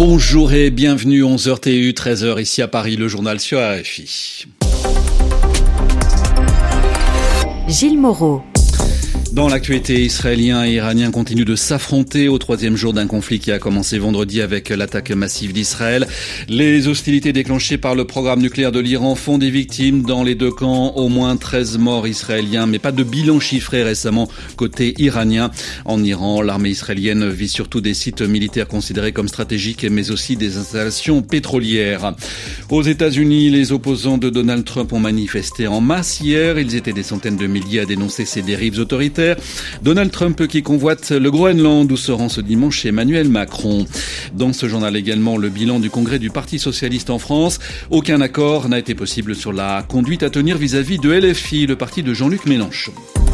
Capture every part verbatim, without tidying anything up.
Bonjour et bienvenue, onze heures T U, treize heures ici à Paris, le journal sur R F I. Gilles Moreau. Dans l'actualité, Israéliens et Iraniens continuent de s'affronter au troisième jour d'un conflit qui a commencé vendredi avec l'attaque massive d'Israël. Les hostilités déclenchées par le programme nucléaire de l'Iran font des victimes dans les deux camps. Au moins treize morts israéliens, mais pas de bilan chiffré récemment côté iranien. En Iran, l'armée israélienne vise surtout des sites militaires considérés comme stratégiques, mais aussi des installations pétrolières. Aux États-Unis, les opposants de Donald Trump ont manifesté en masse hier. Ils étaient des centaines de milliers à dénoncer ces dérives autoritaires. Donald Trump qui convoite le Groenland où se rend ce dimanche Emmanuel Macron. Dans ce journal également, le bilan du congrès du Parti socialiste en France. Aucun accord n'a été possible sur la conduite à tenir vis-à-vis de L F I, le parti de Jean-Luc Mélenchon.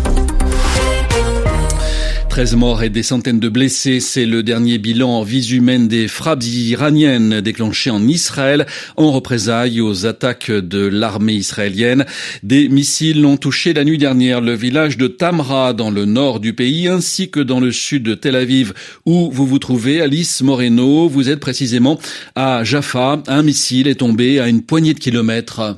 treize morts et des centaines de blessés, c'est le dernier bilan en vies humaines des frappes iraniennes déclenchées en Israël en représailles aux attaques de l'armée israélienne. Des missiles ont touché la nuit dernière le village de Tamra dans le nord du pays ainsi que dans le sud de Tel Aviv où vous vous trouvez, Alice Moreno. Vous êtes précisément à Jaffa. Un missile est tombé à une poignée de kilomètres.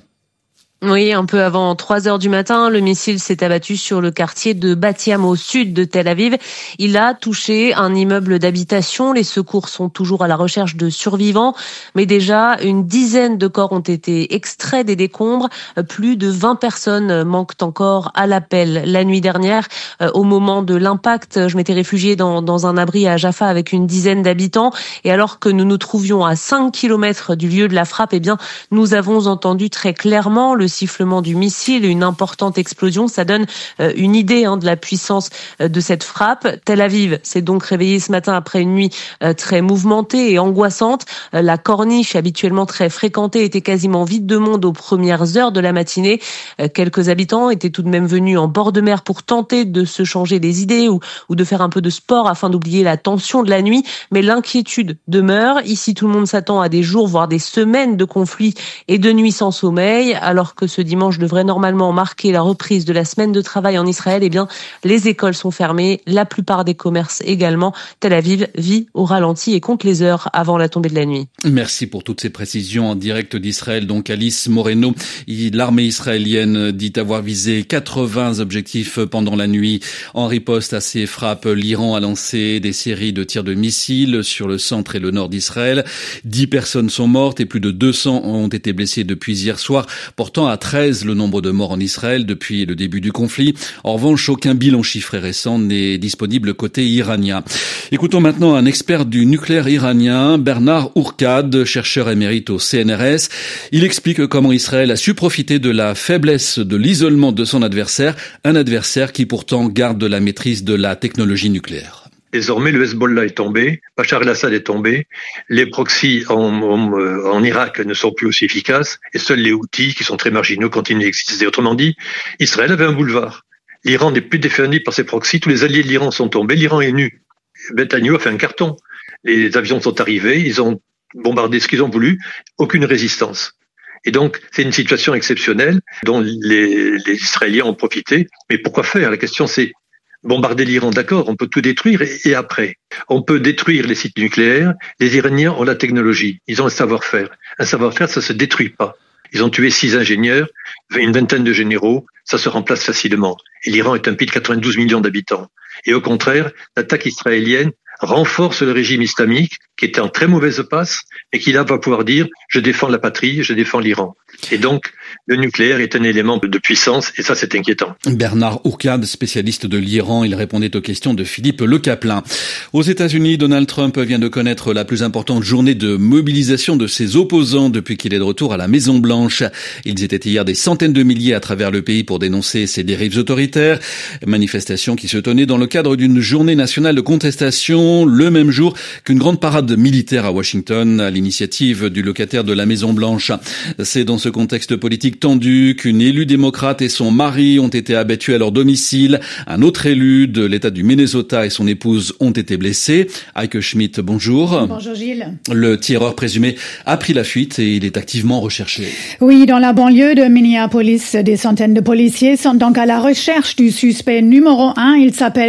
Oui, un peu avant trois heures du matin, le missile s'est abattu sur le quartier de Bat-Yam au sud de Tel Aviv. Il a touché un immeuble d'habitation. Les secours sont toujours à la recherche de survivants, mais déjà une dizaine de corps ont été extraits des décombres. Plus de vingt personnes manquent encore à l'appel. La nuit dernière, au moment de l'impact, je m'étais réfugiée dans, dans un abri à Jaffa avec une dizaine d'habitants. Et alors que nous nous trouvions à cinq kilomètres du lieu de la frappe, eh bien, nous avons entendu très clairement le sifflement du missile, une importante explosion. Ça donne euh, une idée hein, de la puissance euh, de cette frappe. Tel Aviv s'est donc réveillé ce matin après une nuit euh, très mouvementée et angoissante. Euh, la corniche, habituellement très fréquentée, était quasiment vide de monde aux premières heures de la matinée. Euh, quelques habitants étaient tout de même venus en bord de mer pour tenter de se changer les idées ou, ou de faire un peu de sport afin d'oublier la tension de la nuit. Mais l'inquiétude demeure. Ici, tout le monde s'attend à des jours, voire des semaines de conflits et de nuits sans sommeil, alors que ce dimanche devrait normalement marquer la reprise de la semaine de travail en Israël, eh bien, les écoles sont fermées, la plupart des commerces également. Tel Aviv vit au ralenti et compte les heures avant la tombée de la nuit. Merci pour toutes ces précisions en direct d'Israël. Donc, Alice Moreno, l'armée israélienne dit avoir visé quatre-vingts objectifs pendant la nuit. En riposte à ces frappes, l'Iran a lancé des séries de tirs de missiles sur le centre et le nord d'Israël. Dix personnes sont mortes et plus de deux cents ont été blessées depuis hier soir, portant à treize le nombre de morts en Israël depuis le début du conflit. En revanche, aucun bilan chiffré récent n'est disponible côté iranien. Écoutons maintenant un expert du nucléaire iranien, Bernard Ourcade, chercheur émérite au C N R S. Il explique comment Israël a su profiter de la faiblesse de l'isolement de son adversaire, un adversaire qui pourtant garde la maîtrise de la technologie nucléaire. Désormais, le Hezbollah est tombé, Bachar el-Assad est tombé, les proxys en, en, en Irak ne sont plus aussi efficaces, et seuls les Houthis, qui sont très marginaux, continuent d'exister. Autrement dit, Israël avait un boulevard. L'Iran n'est plus défendu par ses proxys, tous les alliés de l'Iran sont tombés, l'Iran est nu. Netanyahou a fait un carton. Les avions sont arrivés, ils ont bombardé ce qu'ils ont voulu, aucune résistance. Et donc, c'est une situation exceptionnelle dont les, les Israéliens ont profité. Mais pourquoi faire? La question c'est bombarder l'Iran, d'accord, on peut tout détruire, et, et après, on peut détruire les sites nucléaires. Les Iraniens ont la technologie, ils ont un savoir-faire. Un savoir-faire, ça se détruit pas. Ils ont tué six ingénieurs, une vingtaine de généraux, ça se remplace facilement. Et l'Iran est un pays de quatre-vingt-douze millions d'habitants. Et au contraire, l'attaque israélienne renforce le régime islamique, qui était en très mauvaise passe, et qui là va pouvoir dire « je défends la patrie, je défends l'Iran ». Et donc, le nucléaire est un élément de puissance, et ça, c'est inquiétant. Bernard Ourcade, spécialiste de l'Iran, il répondait aux questions de Philippe Lecaplin. Aux États-Unis, Donald Trump vient de connaître la plus importante journée de mobilisation de ses opposants depuis qu'il est de retour à la Maison-Blanche. Ils étaient hier des centaines de milliers à travers le pays pour dénoncer ces dérives autoritaires. Manifestation qui se tenait dans le cadre d'une journée nationale de contestation, le même jour qu'une grande parade militaire à Washington, à l'initiative du locataire de la Maison-Blanche. C'est dans ce contexte politique tendu qu'une élue démocrate et son mari ont été abattus à leur domicile. Un autre élu de l'État du Minnesota et son épouse ont été blessés. Heike Schmidt, bonjour. Bonjour Gilles. Le tireur présumé a pris la fuite et il est activement recherché. Oui, dans la banlieue de Minneapolis, des centaines de policiers sont donc à la recherche du suspect numéro un. Il s'appelle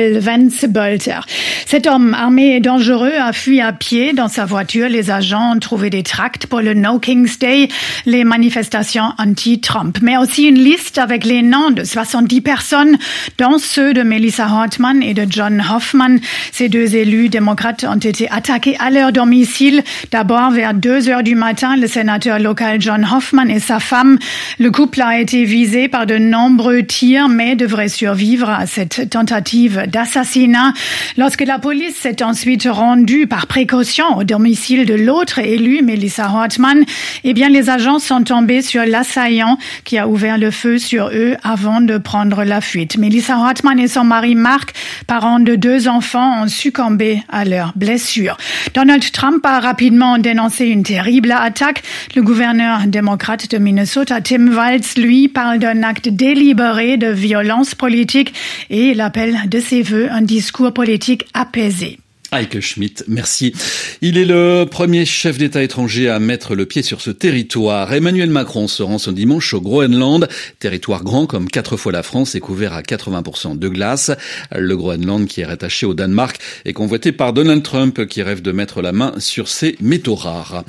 s'appelle Vance Bolter. Cet homme armé et dangereux a fui à pied. Dans sa voiture, les agents ont trouvé des tracts pour le No King's Day, les manifestations anti-Trump, mais aussi une liste avec les noms de soixante-dix personnes, dont ceux de Melissa Hartmann et de John Hoffman. Ces deux élus démocrates ont été attaqués à leur domicile. D'abord, vers deux heures du matin, le sénateur local John Hoffman et sa femme. Le couple a été visé par de nombreux tirs, mais devrait survivre à cette tentative d'assassinat. Lorsque la police s'est ensuite rendue par précaution au domicile de l'autre élu, Melissa Hartmann, eh bien, les agents sont tombés sur l'assaillant qui a ouvert le feu sur eux avant de prendre la fuite. Melissa Hartmann et son mari Mark, parents de deux enfants, ont succombé à leurs blessures. Donald Trump a rapidement dénoncé une terrible attaque. Le gouverneur démocrate de Minnesota, Tim Walz, lui, parle d'un acte délibéré de violence politique et il appelle de ses vœux un discours politique apaisé. Heike Schmidt, merci. Il est le premier chef d'État étranger à mettre le pied sur ce territoire. Emmanuel Macron se rend ce dimanche au Groenland, territoire grand comme quatre fois la France et couvert à quatre-vingts pour cent de glace. Le Groenland, qui est rattaché au Danemark, est convoité par Donald Trump, qui rêve de mettre la main sur ces métaux rares.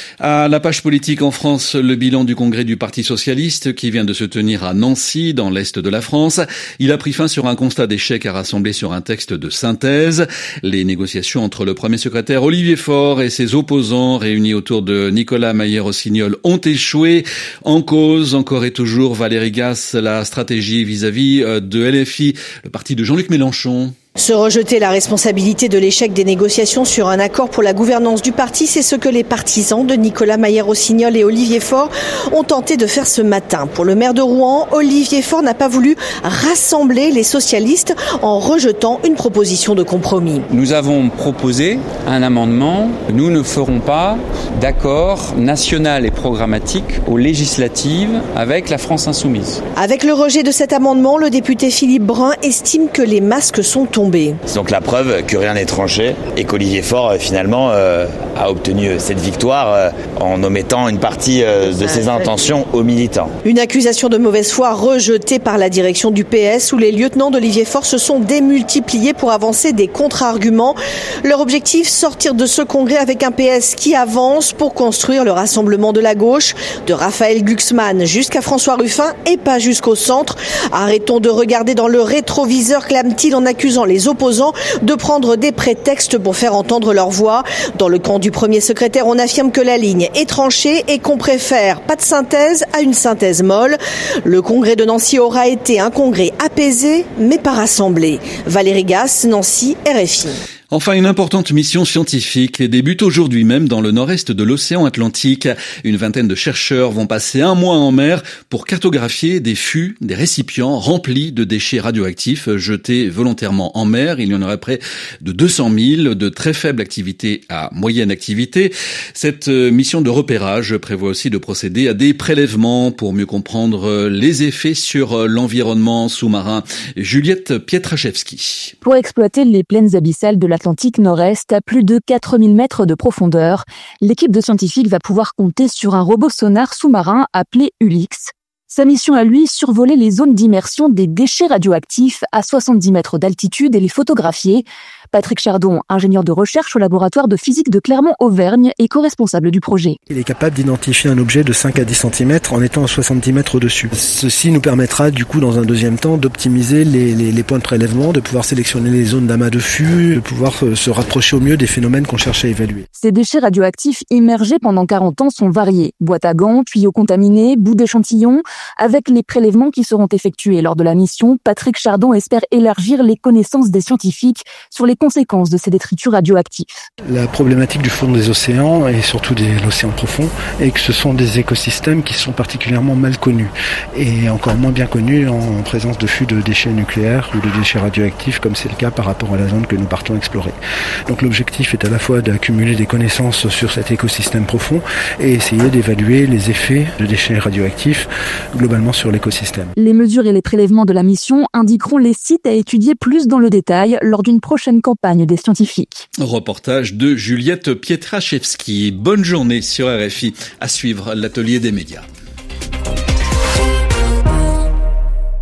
À la page politique en France, le bilan du congrès du Parti socialiste qui vient de se tenir à Nancy, dans l'est de la France. Il a pris fin sur un constat d'échec à rassembler sur un texte de synthèse. Les négociations entre le premier secrétaire Olivier Faure et ses opposants réunis autour de Nicolas Mayer-Rossignol ont échoué. En cause, encore et toujours, Valérie Gasse, la stratégie vis-à-vis de L F I, le parti de Jean-Luc Mélenchon. Se rejeter la responsabilité de l'échec des négociations sur un accord pour la gouvernance du parti, c'est ce que les partisans de Nicolas Mayer-Rossignol et Olivier Faure ont tenté de faire ce matin. Pour le maire de Rouen, Olivier Faure n'a pas voulu rassembler les socialistes en rejetant une proposition de compromis. Nous avons proposé un amendement. Nous ne ferons pas d'accord national et programmatique aux législatives avec la France insoumise. Avec le rejet de cet amendement, le député Philippe Brun estime que les masques sont tombés. C'est donc la preuve que rien n'est tranché et qu'Olivier Faure finalement euh, a obtenu cette victoire euh, en omettant une partie euh, de ses intentions aux militants. Une accusation de mauvaise foi rejetée par la direction du P S où les lieutenants d'Olivier Faure se sont démultipliés pour avancer des contre-arguments. Leur objectif, sortir de ce congrès avec un P S qui avance pour construire le rassemblement de la gauche, de Raphaël Glucksmann jusqu'à François Ruffin et pas jusqu'au centre. Arrêtons de regarder dans le rétroviseur, clame-t-il en accusant les les opposants de prendre des prétextes pour faire entendre leur voix. Dans le camp du premier secrétaire, on affirme que la ligne est tranchée et qu'on préfère pas de synthèse à une synthèse molle. Le congrès de Nancy aura été un congrès apaisé, mais pas rassemblé. Valérie Gasse, Nancy, R F I. Enfin, une importante mission scientifique débute aujourd'hui même dans le nord-est de l'océan Atlantique. Une vingtaine de chercheurs vont passer un mois en mer pour cartographier des fûts, des récipients remplis de déchets radioactifs jetés volontairement en mer. Il y en aurait près de deux cent mille, de très faible activité à moyenne activité. Cette mission de repérage prévoit aussi de procéder à des prélèvements pour mieux comprendre les effets sur l'environnement sous-marin. Juliette Pietraszewski. Pour exploiter les plaines abyssales de l'Atlantique Nord-Est à plus de quatre mille mètres de profondeur, l'équipe de scientifiques va pouvoir compter sur un robot sonar sous-marin appelé Ulix. Sa mission à lui, survoler les zones d'immersion des déchets radioactifs à soixante-dix mètres d'altitude et les photographier. Patrick Chardon, ingénieur de recherche au laboratoire de physique de Clermont-Auvergne et co-responsable du projet. Il est capable d'identifier un objet de cinq à dix centimètres en étant à soixante-dix mètres au-dessus. Ceci nous permettra du coup dans un deuxième temps d'optimiser les, les, les points de prélèvement, de pouvoir sélectionner les zones d'amas de fûts, de pouvoir se rapprocher au mieux des phénomènes qu'on cherche à évaluer. Ces déchets radioactifs immergés pendant quarante ans sont variés. Boîtes à gants, tuyaux contaminés, bouts d'échantillons. Avec les prélèvements qui seront effectués lors de la mission, Patrick Chardon espère élargir les connaissances des scientifiques sur les conséquences de ces détritus radioactifs. La problématique du fond des océans et surtout de l'océan profond est que ce sont des écosystèmes qui sont particulièrement mal connus et encore moins bien connus en présence de fûts de déchets nucléaires ou de déchets radioactifs comme c'est le cas par rapport à la zone que nous partons explorer. Donc l'objectif est à la fois d'accumuler des connaissances sur cet écosystème profond et essayer d'évaluer les effets de déchets radioactifs globalement sur l'écosystème. Les mesures et les prélèvements de la mission indiqueront les sites à étudier plus dans le détail lors d'une prochaine campagne des scientifiques. Reportage de Juliette Pietraszewski. Bonne journée sur R F I. À suivre l'atelier des médias.